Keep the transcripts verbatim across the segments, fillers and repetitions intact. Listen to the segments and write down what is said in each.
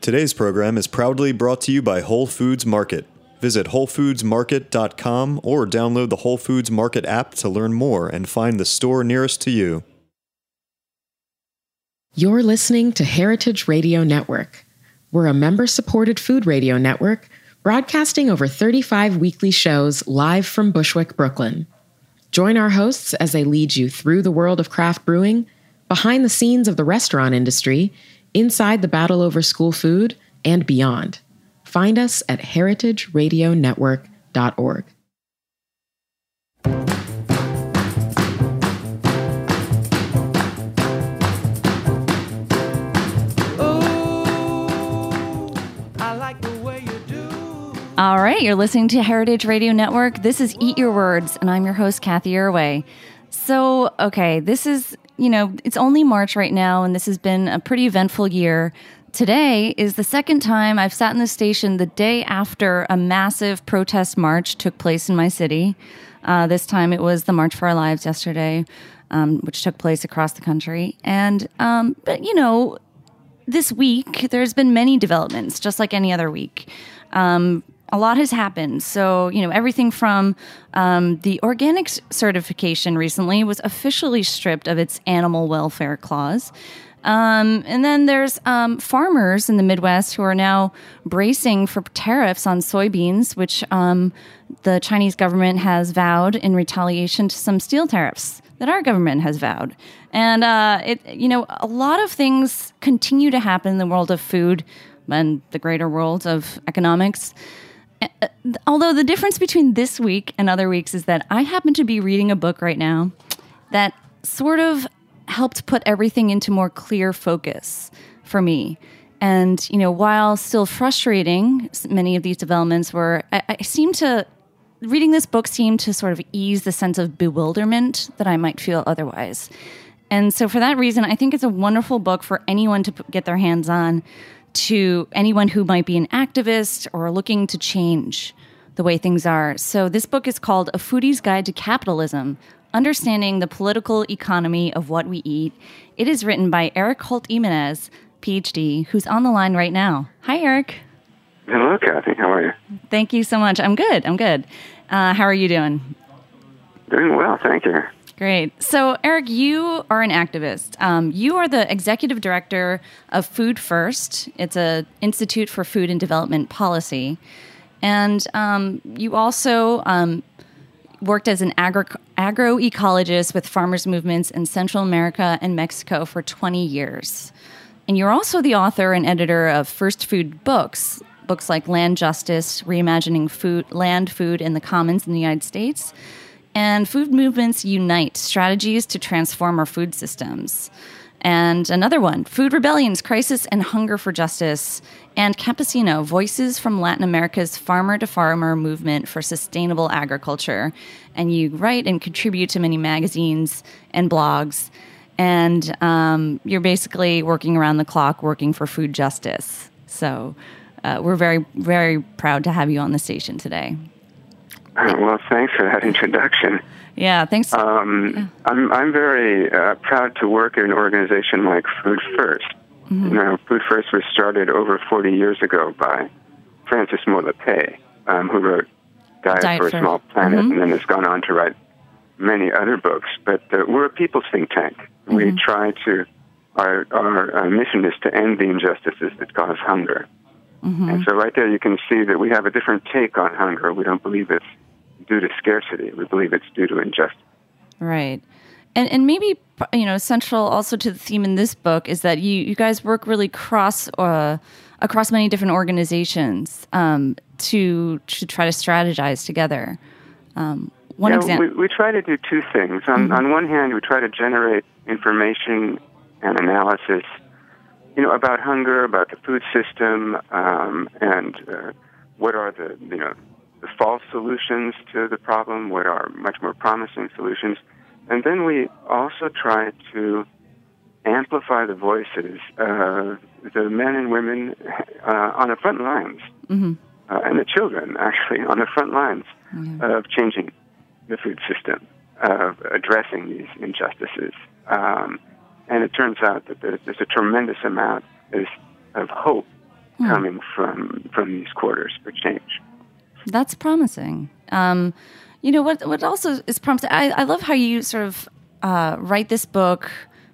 Today's program is proudly brought to you by Whole Foods Market. Visit whole foods market dot com or download the Whole Foods Market app to learn more and find the store nearest to you. You're listening to Heritage Radio Network. We're a member-supported food radio network broadcasting over thirty-five weekly shows live from Bushwick, Brooklyn. Join our hosts as they lead you through the world of craft brewing, behind the scenes of the restaurant industry, inside the battle over school food, and beyond. Find us at heritage radio network dot org. All right, you're listening to Heritage Radio Network. This is Eat Your Words, and I'm your host, Kathy Irway. So, okay, this is, you know, it's only March right now, and this has been a pretty eventful year. Today is the second time I've sat in the station the day after a massive protest march took place in my city. Uh, this time it was the March for Our Lives yesterday, um, which took place across the country. And, um, but, you know, this week there's been many developments, just like any other week. Um, a lot has happened. So, you know, everything from um, the organic certification recently was officially stripped of its animal welfare clause. Um, and then there's um, farmers in the Midwest who are now bracing for tariffs on soybeans, which um, the Chinese government has vowed in retaliation to some steel tariffs that our government has vowed. And, uh, it, you know, a lot of things continue to happen in the world of food and the greater world of economics. Although the difference between this week and other weeks is that I happen to be reading a book right now that sort of helped put everything into more clear focus for me. And, you know, while still frustrating, many of these developments were, I, I seem to, reading this book seemed to sort of ease the sense of bewilderment that I might feel otherwise. And so for that reason, I think it's a wonderful book for anyone to get their hands on, to anyone who might be an activist or looking to change the way things are. So this book is called A Foodie's Guide to Capitalism, Understanding the Political Economy of What We Eat. It is written by Eric Holt-Jimenez, P H D, who's on the line right now. Hi, Eric. Hello, Kathy. How are you? Thank you so much. I'm good. I'm good. Uh, how are you doing? Doing well, thank you. Great. So, Eric, you are an activist. Um, you are the executive director of Food First. It's an Institute for Food and Development Policy. And um, you also um, worked as an agro- agroecologist with farmers' movements in Central America and Mexico for twenty years. And you're also the author and editor of First Food Books, books like Land Justice, Reimagining Food, Land, Food, and the Commons in the United States, and Food Movements Unite, Strategies to Transform Our Food Systems. And another one, Food Rebellions, Crisis and Hunger for Justice, and Campesino, Voices from Latin America's Farmer-to-Farmer Movement for Sustainable Agriculture. And you write and contribute to many magazines and blogs. And um, you're basically working around the clock, working for food justice. So uh, we're very, very proud to have you on the station today. Uh, well, thanks for that introduction. Yeah, thanks. Um, yeah. I'm I'm very uh, proud to work in an organization like Food First. Mm-hmm. You know, Food First was started over forty years ago by Francis Molepe, um, who wrote Diet, Diet for, for a Small Planet, mm-hmm. and then has gone on to write many other books. But uh, we're a people's think tank. Mm-hmm. We try to, our, our our mission is to end the injustices that cause hunger. Mm-hmm. And so right there you can see that we have a different take on hunger. We don't believe it's due to scarcity. We believe it's due to injustice. Right. And and maybe, you know, central also to the theme in this book is that you, you guys work really cross uh, across many different organizations um, to to try to strategize together. Um, one yeah, example. We, we try to do two things. On, mm-hmm. on one hand, we try to generate information and analysis, you know, about hunger, about the food system, um, and uh, what are the, you know, the false solutions to the problem, what are much more promising solutions. And then we also try to amplify the voices of the men and women uh, on the front lines, mm-hmm. uh, and the children, actually, on the front lines mm-hmm. of changing the food system, of addressing these injustices. Um, and it turns out that there's, there's a tremendous amount of hope hmm. coming from from these quarters for change. That's promising. Um, you know, what what also is promising, I, I love how you sort of uh, write this book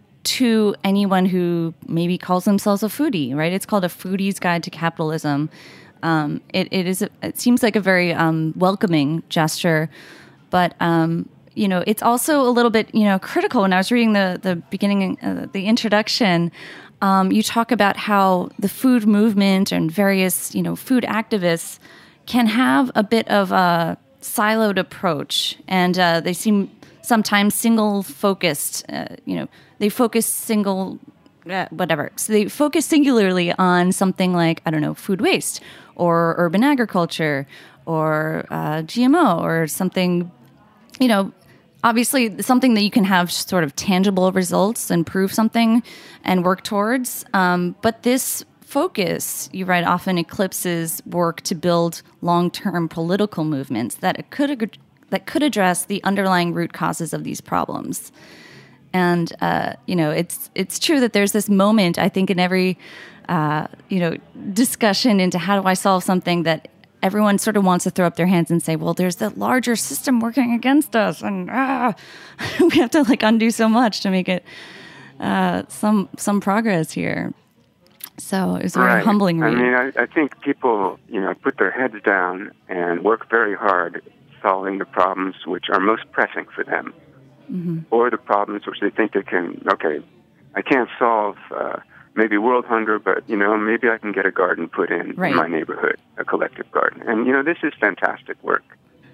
to anyone who maybe calls themselves a foodie, right? It's called A Foodie's Guide to Capitalism. Um, it, it is. A, it seems like a very um, welcoming gesture, but um, you know, it's also a little bit, you know, critical. When I was reading the the beginning, uh, the introduction, um, you talk about how the food movement and various, you know, food activists can have a bit of a siloed approach, and uh, they seem sometimes single focused. Uh, you know, they focus single. Uh, whatever. So they focus singularly on something like, I don't know, food waste or urban agriculture or uh, G M O or something, you know, obviously something that you can have sort of tangible results and prove something and work towards. Um, but this focus, you write, often eclipses work to build long-term political movements that could, that could address the underlying root causes of these problems. And, uh, you know, it's it's true that there's this moment, I think, in every, uh, you know, discussion into how do I solve something, that everyone sort of wants to throw up their hands and say, well, there's the larger system working against us. And ah, we have to, like, undo so much to make it uh, some some progress here. So it was a very right. humbling read. I mean, I, I think people, you know, put their heads down and work very hard solving the problems which are most pressing for them. Mm-hmm. Or the problems which they think they can, okay, I can't solve uh, maybe world hunger, but, you know, maybe I can get a garden put in right. in my neighborhood, a collective garden. And, you know, this is fantastic work.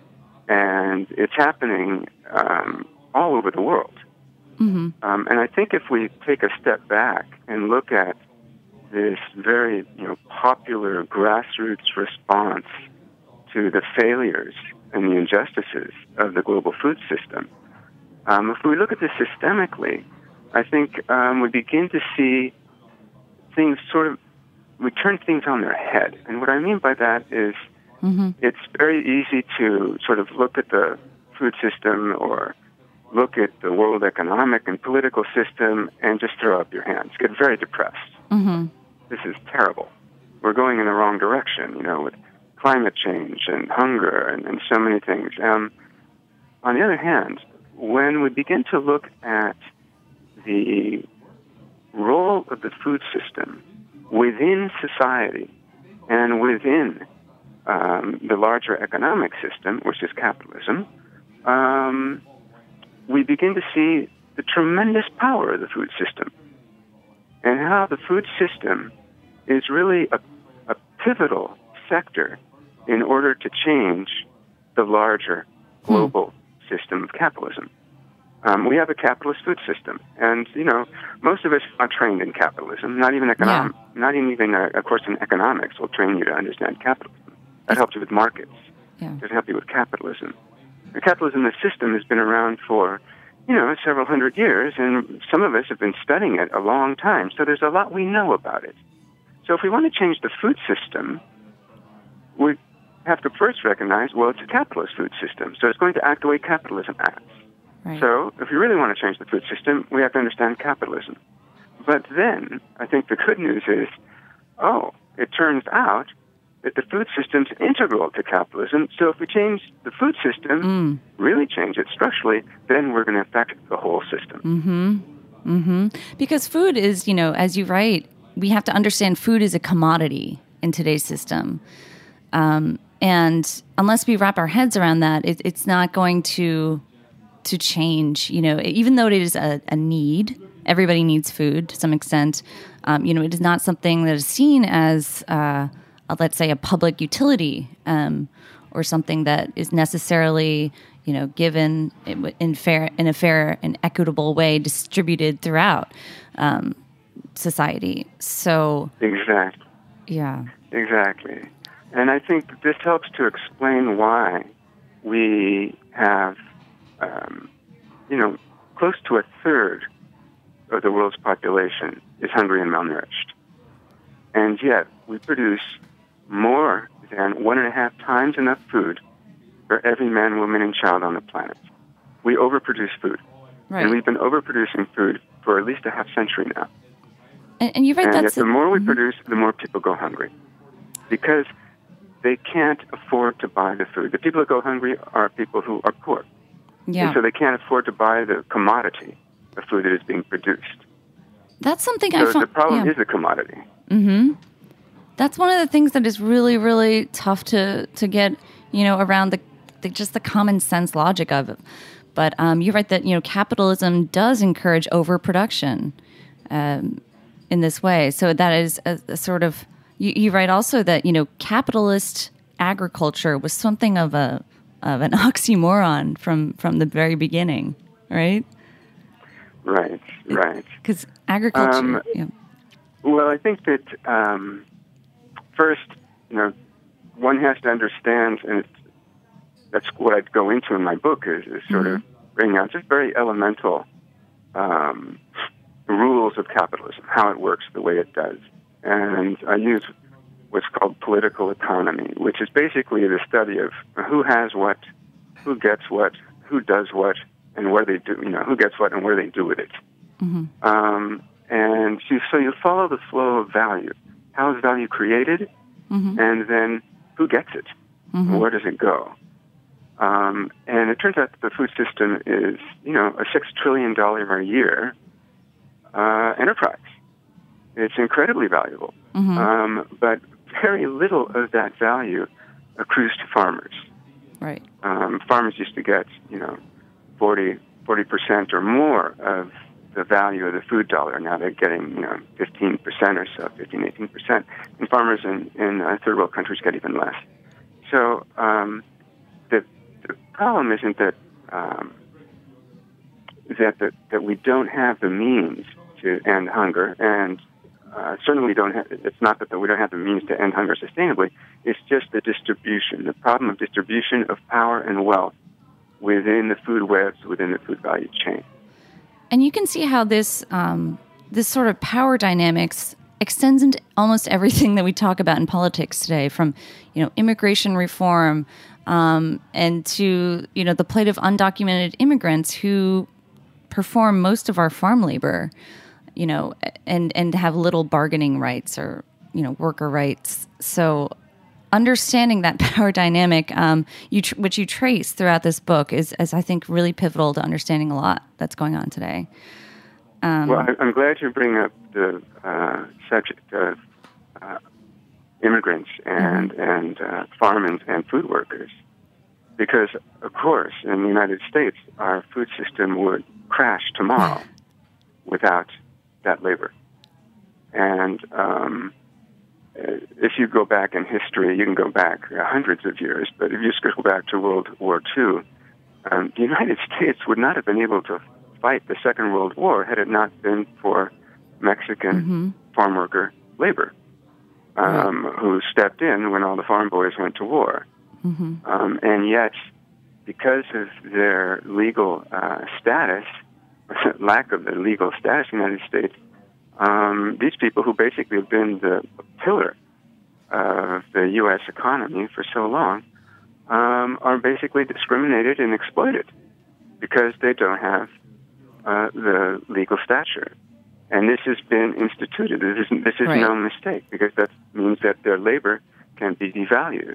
And it's happening um, all over the world. Mm-hmm. Um, and I think if we take a step back and look at this very, you know, popular grassroots response to the failures and the injustices of the global food system, Um, if we look at this systemically, I think um, we begin to see things sort of, we turn things on their head. And what I mean by that is mm-hmm. it's very easy to sort of look at the food system or look at the world economic and political system and just throw up your hands, get very depressed. Mm-hmm. This is terrible. We're going in the wrong direction, you know, with climate change and hunger and, and so many things. Um, on the other hand, when we begin to look at the role of the food system within society and within um, the larger economic system, which is capitalism, um, we begin to see the tremendous power of the food system and how the food system is really a, a pivotal sector in order to change the larger global hmm. system of capitalism. Um, we have a capitalist food system, and you know most of us are not trained in capitalism. Not even economic, yeah. not even a, a course in economics will train you to understand capitalism. That helps you with markets. Yeah. It doesn't help you with capitalism. The capitalism, the system, has been around for you know several hundred years, and some of us have been studying it a long time. So there's a lot we know about it. So if we want to change the food system, we have to first recognize, well, it's a capitalist food system, so it's going to act the way capitalism acts. Right. So if we really want to change the food system, we have to understand capitalism. But then, I think the good news is, oh, it turns out that the food system's integral to capitalism, so if we change the food system, mm. really change it structurally, then we're going to affect the whole system. Mm-hmm. Mm-hmm. Because food is, you know, as you write, we have to understand food is a commodity in today's system. Um, and unless we wrap our heads around that, it, it's not going to to change, you know, even though it is a, a need, everybody needs food to some extent, um, you know, it is not something that is seen as, uh, a, let's say, a public utility um, or something that is necessarily, you know, given in fair, in a fair and equitable way distributed throughout um, society. So exactly, yeah, exactly. And I think this helps to explain why we have, um, you know, close to a third of the world's population is hungry and malnourished. And yet we produce more than one and a half times enough food for every man, woman, and child on the planet. We overproduce food. Right. And we've been overproducing food for at least a half century now. And, and you're right. And That's yet the a, more we mm-hmm. produce, the more people go hungry, because they can't afford to buy the food. The people that go hungry are people who are poor. Yeah. And so they can't afford to buy the commodity of food that is being produced. That's something So I find. the problem yeah. is the commodity. Mm-hmm. That's one of the things that is really, really tough to, to get, you know, around the, the just the common sense logic of it. But um, you're right that, you know, capitalism does encourage overproduction um, in this way. So that is a, a sort of, you, you write also that, you know, capitalist agriculture was something of a of an oxymoron from, from the very beginning, right? Right, right. Because agriculture, Um, yeah. Well, I think that um, first, you know, one has to understand, and it's, that's what I'd go into in my book, is, is sort Mm-hmm. of bringing out just very elemental um, rules of capitalism, how it works the way it does. And I use what's called political economy, which is basically the study of who has what, who gets what, who does what, and where they do, you know, who gets what and where they do with it. Mm-hmm. Um, and you, so you follow the flow of value. How is value created? Mm-hmm. And then who gets it? Mm-hmm. Where does it go? Um, and it turns out that the food system is, you know, a six trillion dollars a year uh, enterprise. It's incredibly valuable. Mm-hmm. Um, but very little of that value accrues to farmers. Right. Um, farmers used to get, you know, forty percent or more of the value of the food dollar. Now they're getting, you know, fifteen percent or so, fifteen, eighteen percent. And farmers in, in uh, third world countries get even less. So um, the, the problem isn't that, um, that, the, that we don't have the means to end hunger, and uh, certainly we don't have, it's not that we don't have the means to end hunger sustainably, it's just the distribution, the problem of distribution of power and wealth within the food webs, within the food value chain. And you can see how this um, this sort of power dynamics extends into almost everything that we talk about in politics today, from, you know, immigration reform um, and to, you know, the plight of undocumented immigrants who perform most of our farm labor, you know, and and have little bargaining rights or, you know, worker rights. So understanding that power dynamic, um, you tr- which you trace throughout this book, is, is I think really pivotal to understanding a lot that's going on today. Um, well, I, I'm glad you bring up the uh, subject of uh, immigrants and mm-hmm. and uh, farm and, and food workers, because of course in the United States our food system would crash tomorrow without that labor. And um, if you go back in history, you can go back hundreds of years, but if you just go back to World War Two, um, the United States would not have been able to fight the Second World War had it not been for Mexican mm-hmm. farm worker labor, um, right. who stepped in when all the farm boys went to war. Mm-hmm. Um, and yet, because of their legal uh, status, lack of the legal status in the United States, um, these people who basically have been the pillar of the U S economy for so long um, are basically discriminated and exploited because they don't have uh, the legal stature. And this has been instituted. This is, this is right. no mistake, because that means that their labor can be devalued.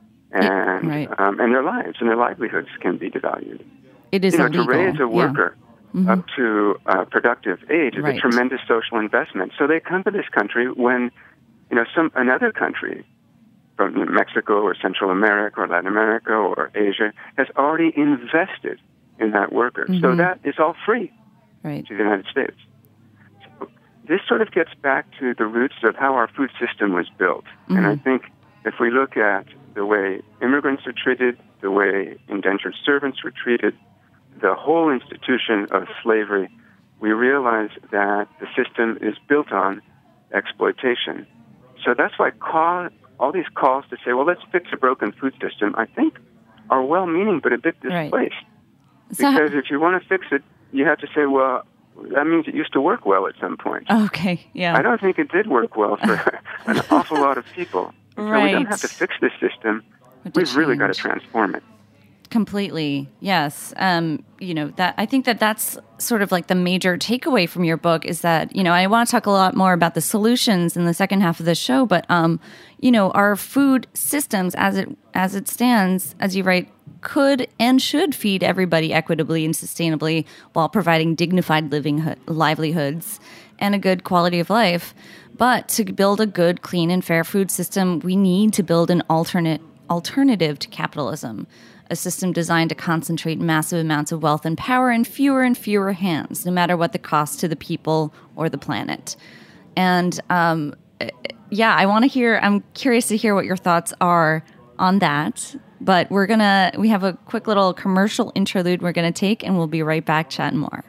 And right. um, and their lives and their livelihoods can be devalued. It is you know, illegal. To raise a worker yeah. mm-hmm. up to uh, productive age is right. a tremendous social investment. So they come to this country when, you know, some another country from Mexico or Central America or Latin America or Asia has already invested in that worker. Mm-hmm. So that is all free right. to the United States. So this sort of gets back to the roots of how our food system was built. Mm-hmm. And I think if we look at the way immigrants are treated, the way indentured servants were treated, the whole institution of slavery, we realize that the system is built on exploitation. So that's why call, all these calls to say, well, let's fix a broken food system, I think are well-meaning but a bit displaced. Right. So because if you want to fix it, you have to say, well, that means it used to work well at some point. Okay, yeah. I don't think it did work well for an awful lot of people. So right. we don't have to fix this system. We've really got to transform it. Completely. Yes. Um, you know, that I think that that's sort of like the major takeaway from your book is that, you know, I want to talk a lot more about the solutions in the second half of the show, but, um, you know, our food systems as it, as it stands, as you write, could and should feed everybody equitably and sustainably while providing dignified living ho- livelihoods and a good quality of life. But to build a good, clean, and fair food system, we need to build an alternate alternative to capitalism, a system designed to concentrate massive amounts of wealth and power in fewer and fewer hands, no matter what the cost to the people or the planet. And um, yeah, I want to hear, I'm curious to hear what your thoughts are on that. But we're going to, we have a quick little commercial interlude we're going to take, and we'll be right back chatting more.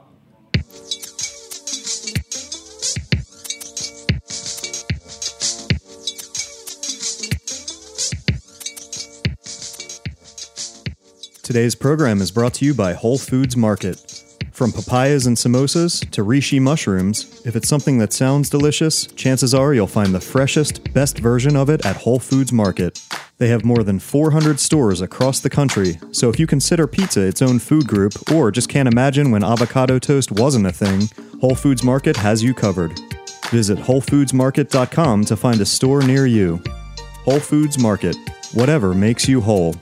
Today's program is brought to you by Whole Foods Market. From papayas and samosas to reishi mushrooms, if it's something that sounds delicious, chances are you'll find the freshest, best version of it at Whole Foods Market. They have more than four hundred stores across the country, so if you consider pizza its own food group or just can't imagine when avocado toast wasn't a thing, Whole Foods Market has you covered. Visit whole foods market dot com to find a store near you. Whole Foods Market. Whatever makes you whole.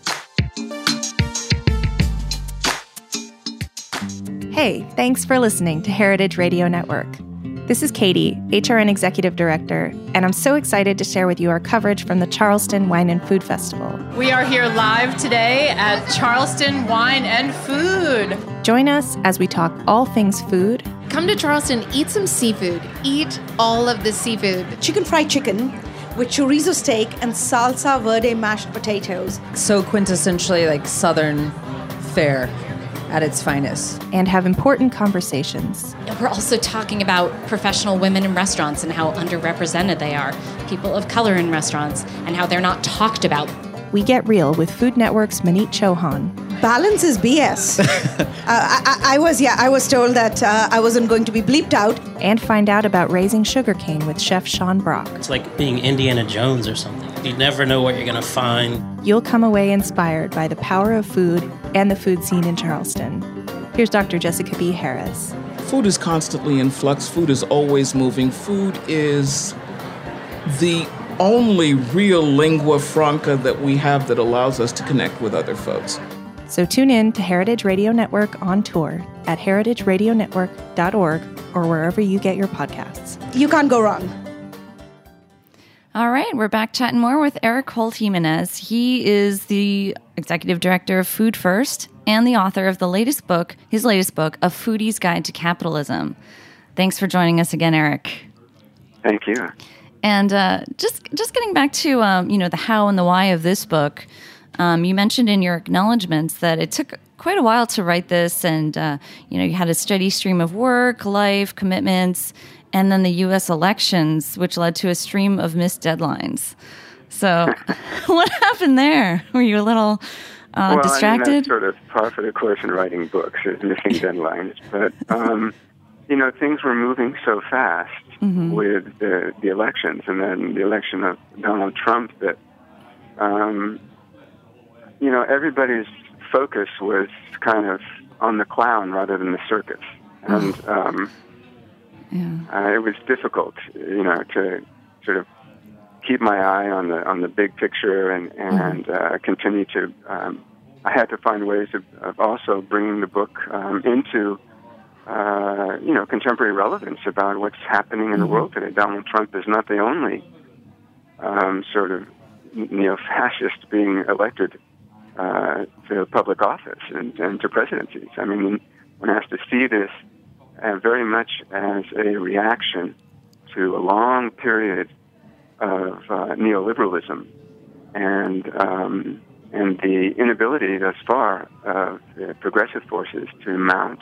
Hey, thanks for listening to Heritage Radio Network. This is Katie, H R N Executive Director, and I'm so excited to share with you our coverage from the Charleston Wine and Food Festival. We are here live today at Charleston Wine and Food. Join us as we talk all things food. Come to Charleston, eat some seafood. Eat all of the seafood. Chicken fried chicken with chorizo steak and salsa verde mashed potatoes. So quintessentially like Southern fare at its finest. And have important conversations. We're also talking about professional women in restaurants and how underrepresented they are, people of color in restaurants, and how they're not talked about. We get real with Food Network's Manit Chauhan. Balance is B S. uh, I, I was, yeah, I was told that uh, I wasn't going to be bleeped out. And find out about raising sugarcane with Chef Sean Brock. It's like being Indiana Jones or something. You never know what you're going to find. You'll come away inspired by the power of food and the food scene in Charleston. Here's Doctor Jessica B. Harris. Food is constantly in flux. Food is always moving. Food is the only real lingua franca that we have that allows us to connect with other folks. So tune in to Heritage Radio Network on tour at heritage radio network dot org or wherever you get your podcasts. You can't go wrong. All right, we're back chatting more with Eric Holt Jimenez. He is the executive director of Food First and the author of the latest book, his latest book, A Foodie's Guide to Capitalism. Thanks for joining us again, Eric. Thank you. And uh, just just getting back to um, you know the how and the why of this book, um, you mentioned in your acknowledgments that it took quite a while to write this, and uh, you know you had a steady stream of work, life, commitments, and then the U S elections, which led to a stream of missed deadlines. So, what happened there? Were you a little uh, well, distracted? I mean, that's sort of par for the course in writing books, is missing deadlines. But um, you know, things were moving so fast. Mm-hmm. with the, the elections and then the election of Donald Trump that, um, you know, everybody's focus was kind of on the clown rather than the circus. And um, yeah. uh, it was difficult, you know, to sort of keep my eye on the on the big picture and, and mm-hmm. uh, continue to, um, I had to find ways of, of also bringing the book um, into Uh, you know, contemporary relevance about what's happening in mm-hmm. the world today. Donald Trump is not the only um, sort of neo-fascist being elected uh, to public office and, and to presidencies. I mean, one has to see this uh, very much as a reaction to a long period of uh, neoliberalism and um, and the inability thus far of the progressive forces to mount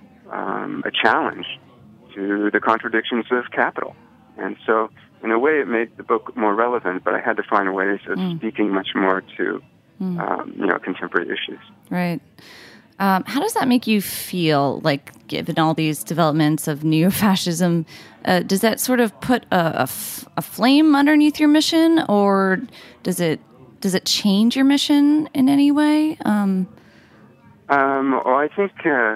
Um, a challenge to the contradictions of capital. And so, in a way, it made the book more relevant, but I had to find ways of mm. speaking much more to, mm. um, you know, contemporary issues. Right. Um, how does that make you feel, like, given all these developments of neo-fascism? Uh, does that sort of put a, a, f- a flame underneath your mission, or does it does it change your mission in any way? Um, um, well, I think, uh,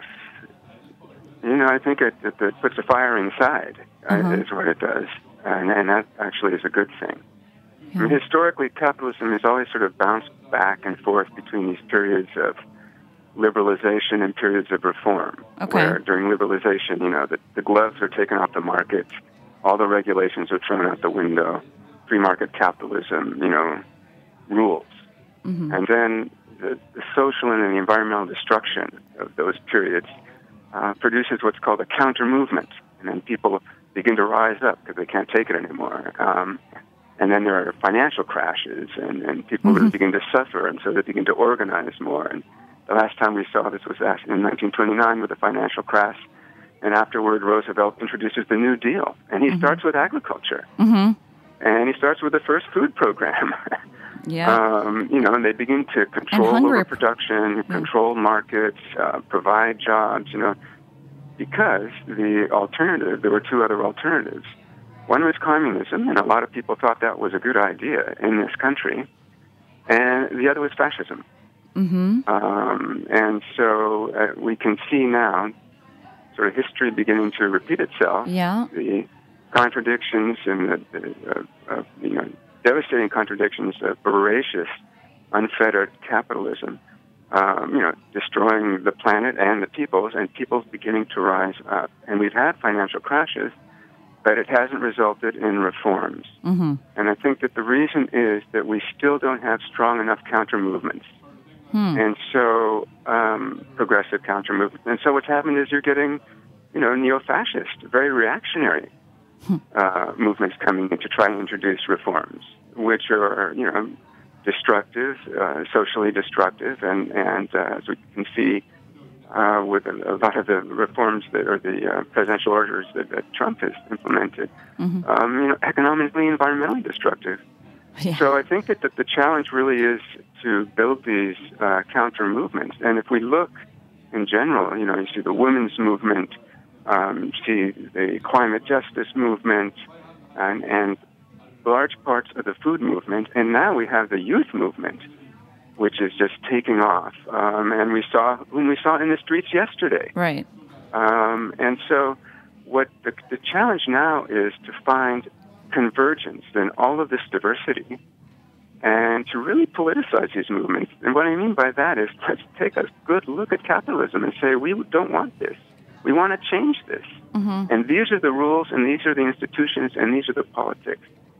you know, I think it, it, it puts a fire inside, uh-huh. uh, is what it does. And, and that actually is a good thing. Yeah. I mean, historically, capitalism has always sort of bounced back and forth between these periods of liberalization and periods of reform. Okay. Where during liberalization, you know, the, the gloves are taken off the market, all the regulations are thrown out the window, free market capitalism, you know, rules. Mm-hmm. And then the, the social and the environmental destruction of those periods uh, produces what's called a counter-movement. And then people begin to rise up because they can't take it anymore. Um, and then there are financial crashes, and, and people mm-hmm. really begin to suffer, and so they begin to organize more. And the last time we saw this was actually in nineteen twenty-nine with the financial crash, and afterward Roosevelt introduces the New Deal, and he mm-hmm. starts with agriculture, mm-hmm. and he starts with the first food program. Yeah. Um, you know, and they begin to control overproduction, yeah. control markets, uh, provide jobs, you know, because the alternative, there were two other alternatives. One was communism, and a lot of people thought that was a good idea in this country, and the other was fascism. Mm-hmm. Um, and so uh, we can see now sort of history beginning to repeat itself. Yeah. The contradictions and the, the uh, uh, you know, devastating contradictions of voracious, unfettered capitalism, um, you know, destroying the planet and the peoples, and peoples beginning to rise up. And we've had financial crashes, but it hasn't resulted in reforms. Mm-hmm. And I think that the reason is that we still don't have strong enough counter-movements. Hmm. And so, um, progressive counter-movements. And so what's happened is you're getting, you know, neo-fascist, very reactionary uh, movements coming in to try and introduce reforms, which are, you know, destructive, uh, socially destructive, and, and uh, as we can see uh, with a, a lot of the reforms that are the uh, presidential orders that, that Trump has implemented, mm-hmm. um, you know, economically and environmentally destructive. Yeah. So I think that the, the challenge really is to build these uh, counter movements. And if we look in general, you know, you see the women's movement, um, you see the climate justice movement, and, and large parts of the food movement. And now we have the youth movement, which is just taking off. Um, and we saw whom we saw in the streets yesterday. Right. Um, and so what the, the challenge now is to find convergence in all of this diversity and to really politicize these movements. And what I mean by that is let's take a good look at capitalism and say, we don't want this. We want to change this. Mm-hmm. And these are the rules, and these are the institutions, and these are the politics.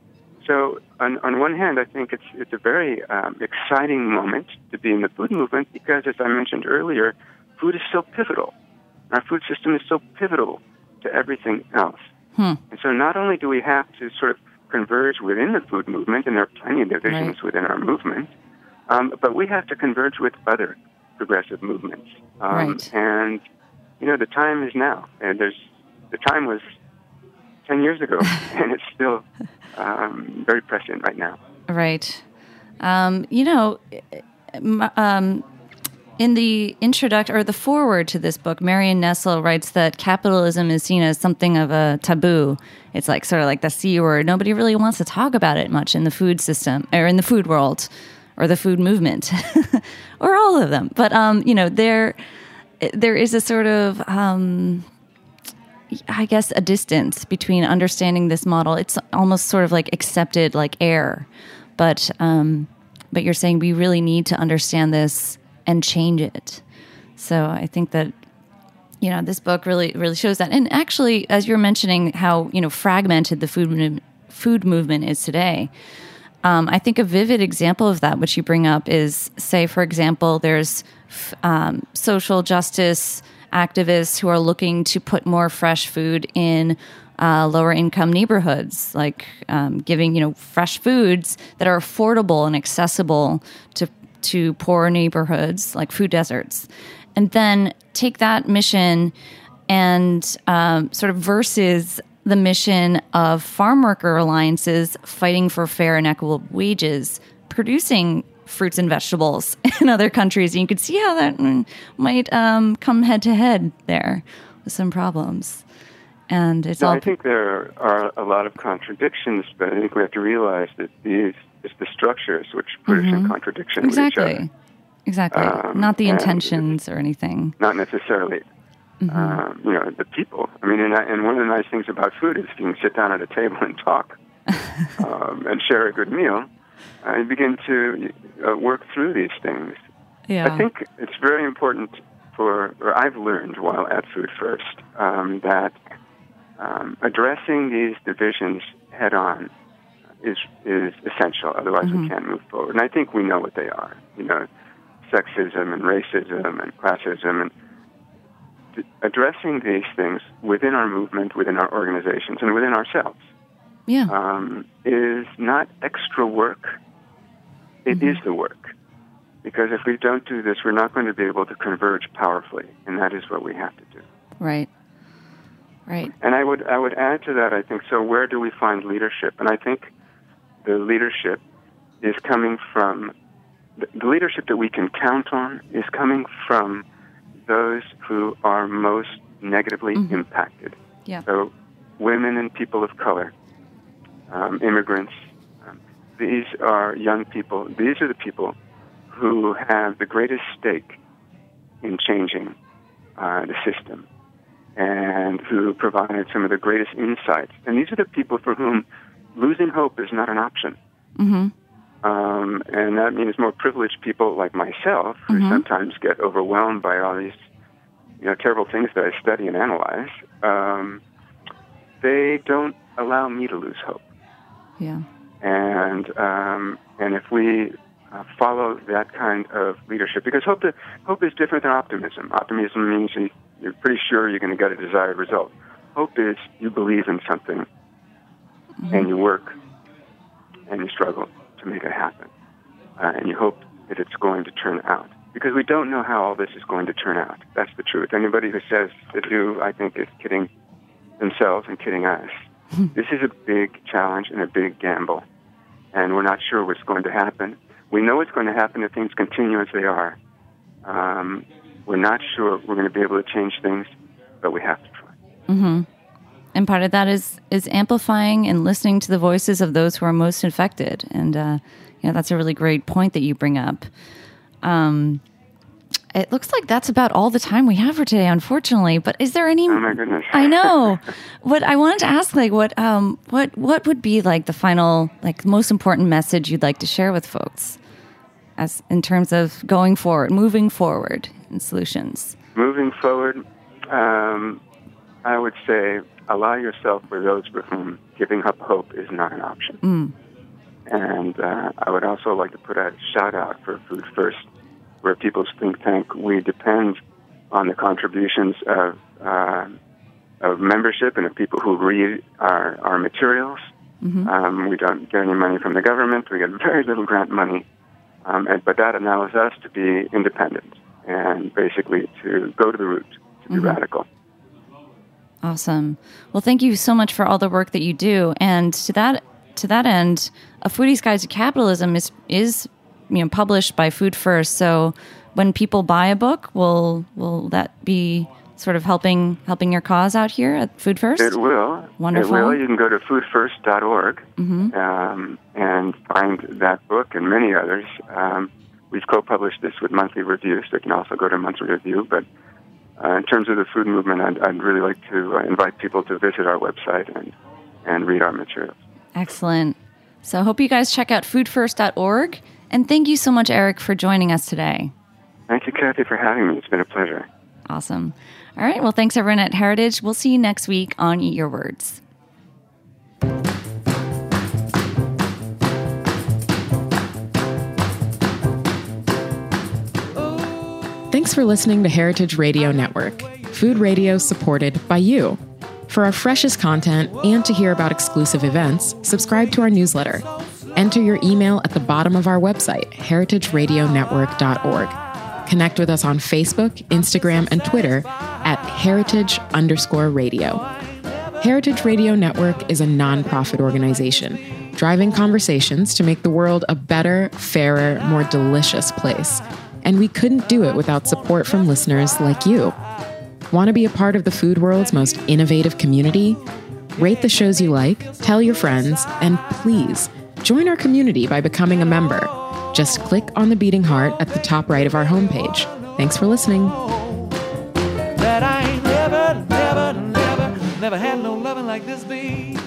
So on, on one hand, I think it's it's a very um, exciting moment to be in the food movement because, as I mentioned earlier, food is so pivotal. Our food system is so pivotal to everything else. Hmm. And so not only do we have to sort of converge within the food movement, and there are plenty of divisions right. within our movement, um, but we have to converge with other progressive movements. Um, right. And, you know, the time is now. And there's the time was ten years ago, and it's still um, very prescient right now. Right. Um, you know, um, in the introduction or the foreword to this book, Marion Nestle writes that capitalism is seen as something of a taboo. It's like sort of like the C word. Nobody really wants to talk about it much in the food system or in the food world or the food movement or all of them. But, um, you know, there there is a sort of, um, I guess, a distance between understanding this model. It's almost sort of like accepted like air. But, um, but you're saying we really need to understand this and change it. So I think that, you know, this book really, really shows that. And actually, as you're mentioning how, you know, fragmented the food food movement is today, um, I think a vivid example of that, which you bring up, is, say, for example, there's um, social justice activists who are looking to put more fresh food in uh, lower income neighborhoods, like um, giving, you know, fresh foods that are affordable and accessible to to poor neighborhoods, like food deserts, and then take that mission and um, sort of versus the mission of farm worker alliances fighting for fair and equitable wages, producing fruits and vegetables in other countries. And you could see how that mm, might um, come head to head there with some problems. And it's no, all. I think there are a lot of contradictions, but I think we have to realize that these, it's the structures which put Mm-hmm. us in contradiction Exactly. with each other. Exactly. Um, Not the and intentions or anything. Not necessarily. Mm-hmm. Um, you know, the people. I mean, and, and one of the nice things about food is you can sit down at a table and talk um, and share a good meal uh, and begin to uh, work through these things. Yeah. I think it's very important for, or I've learned while at Food First, um, that um, addressing these divisions head on is is essential. Otherwise, Mm-hmm. we can't move forward. And I think we know what they are. You know, sexism and racism and classism, and th- addressing these things within our movement, within our organizations, and within ourselves Yeah. um, is not extra work. It Mm-hmm. is the work. Because if we don't do this, we're not going to be able to converge powerfully, and that is what we have to do. Right. Right. And I would I would add to that, I think, so where do we find leadership? And I think the leadership is coming from, the leadership that we can count on is coming from those who are most negatively Mm-hmm. impacted. Yeah. So women and people of color, um, immigrants, um, these are young people. These are the people who have the greatest stake in changing uh, the system and who provided some of the greatest insights. And these are the people for whom losing hope is not an option. Mm-hmm. Um, and that means more privileged people like myself, who Mhm. sometimes get overwhelmed by all these, you know, terrible things that I study and analyze. Um, they don't allow me to lose hope. Yeah. And um, and if we uh, follow that kind of leadership, because hope to, hope is different than optimism. Optimism means you, you're pretty sure you're going to get a desired result. Hope is you believe in something, mm-hmm. and you work and you struggle to make it happen, uh, and you hope that it's going to turn out. Because we don't know how all this is going to turn out. That's the truth. Anybody who says they do, I think, is kidding themselves and kidding us. This is a big challenge and a big gamble, and we're not sure what's going to happen. We know what's going to happen if things continue as they are. Um, we're not sure we're going to be able to change things, but we have to try. Mm-hmm. And part of that is is amplifying and listening to the voices of those who are most affected. And uh, you know, that's a really great point that you bring up. Um, it looks like that's about all the time we have for today, unfortunately. But is there any? Oh my goodness! I know. What I wanted to ask, like, what um, what what would be like the final, like, most important message you'd like to share with folks, as in terms of going forward, moving forward in solutions? Moving forward, um, I would say allow yourself for those for whom giving up hope is not an option. Mm. And uh, I would also like to put a shout out for Food First, where People's Think Tank, we depend on the contributions of uh, of membership and of people who read our, our materials. Mm-hmm. Um, we don't get any money from the government. We get very little grant money. Um, and, but that allows us to be independent and basically to go to the root, to be Mm-hmm. radical. Awesome. Well, thank you so much for all the work that you do. And to that to that end, A Foodie's Guide to Capitalism is is you know published by Food First. So when people buy a book, will will that be sort of helping helping your cause out here at Food First? It will. Wonderful. It will. You can go to food first dot org Mm-hmm. um, and find that book and many others. Um, we've co-published this with Monthly Review, so you can also go to Monthly Review. But uh, in terms of the food movement, I'd, I'd really like to uh, invite people to visit our website and, and read our materials. Excellent. So I hope you guys check out food first dot org. And thank you so much, Eric, for joining us today. Thank you, Kathy, for having me. It's been a pleasure. Awesome. All right. Well, thanks, everyone at Heritage. We'll see you next week on Eat Your Words. Thanks for listening to Heritage Radio Network, food radio supported by you. For our freshest content and to hear about exclusive events, subscribe to our newsletter. Enter your email at the bottom of our website, heritage radio network dot org. Connect with us on Facebook, Instagram, and Twitter at heritage underscore radio. Heritage Radio Network is a nonprofit organization driving conversations to make the world a better, fairer, more delicious place. And we couldn't do it without support from listeners like you. Want to be a part of the food world's most innovative community? Rate the shows you like, tell your friends, and please Join our community by becoming a member. Just click on the beating heart at the top right of our homepage. Thanks for listening. That I ain't never, never, never, never had no loving like this, babe.